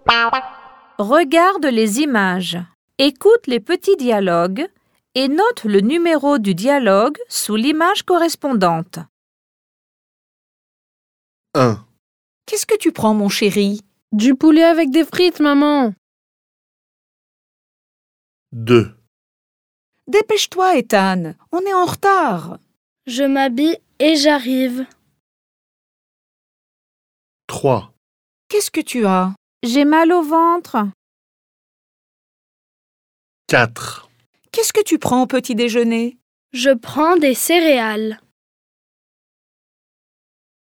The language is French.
Regarde les images, écoute les petits dialogues et note le numéro du dialogue sous l'image correspondante. 1, Qu'est-ce que tu prends, mon chéri? Du poulet avec des frites, maman. 2, Dépêche-toi, Ethan, on est en retard. Je m'habille et j'arrive. 3, Qu'est-ce que tu as? J'ai mal au ventre. 4, Qu'est-ce que tu prends au petit déjeuner? Je prends des céréales.